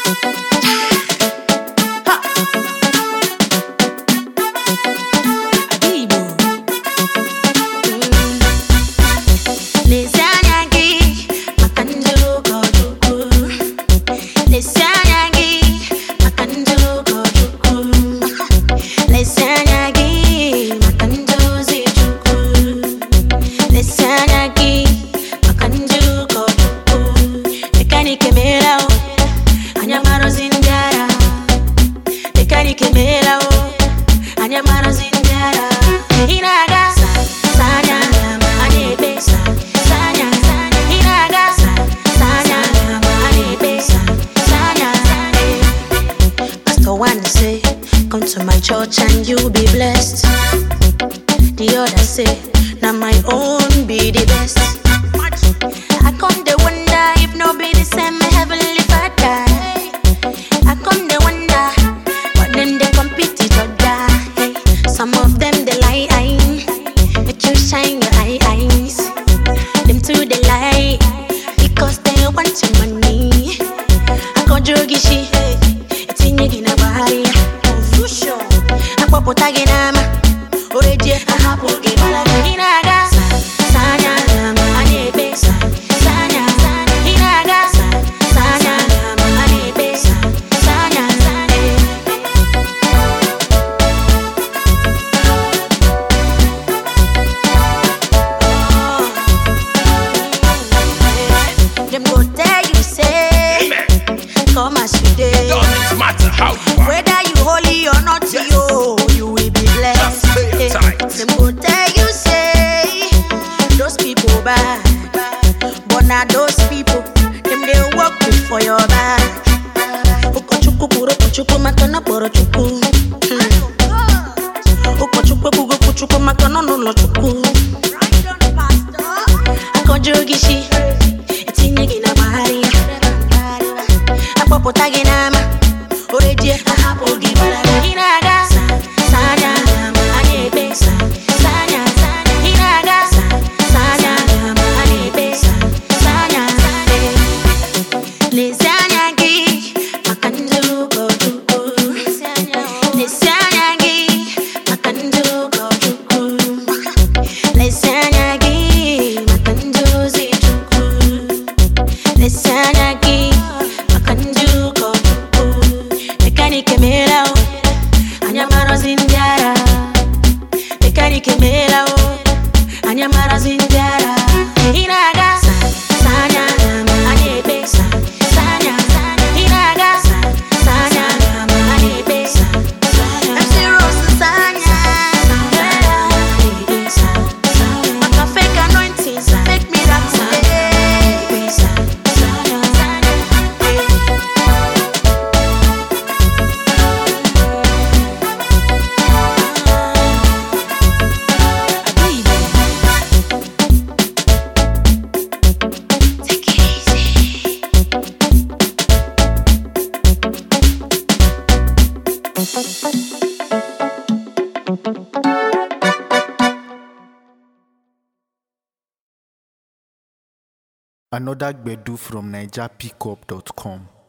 Come to my church and you be blessed. The other say, now my own be the best. I come to wonder if no be the same heavenly Father. I come to wonder, but then they compete each other. Hey, some of them they lie, but you shine your eyes. Them too they lie because they want your money. I go jogishi, it's in your body. Potaginama, Oreje, Ahapo, Inaga, Sanya, Anebe, Sanya, Inaga, Sanya, Anebe, Sanya, them go tell you say, come as you did. Doesn't matter how you are. Whether you holy or not, you will be blessed. Them go tell you say those people bad, but now those people them they work for your back. Okochukwu kuro kuchukwu makana poro chukwu. Okochukwu kugo kuchukwu makana no chukwu. Akojogishi etinye gina bahari. Apopo taginama oreje ahapo gibala. Inaga Sanya, Anebe, Sanya, Inaga, Sanya, Anebe, Sanya, Lesanya gi, Makandu go tuku. Lesanya gi, Makandu go tuku. Lesanya gi, Makandu zi tuku. Lesanya gi, Makandu go tuku. Mekanike melao. Anyamara zinjara, mekanike melao. Anyamara zinjara, inaga Sanya, Anebe, Sanya, inaga Sanya, Anebe, MC Rose Sanya, Maka fake anointing, fake miracles. Another Gbedu from NigerPickup.com.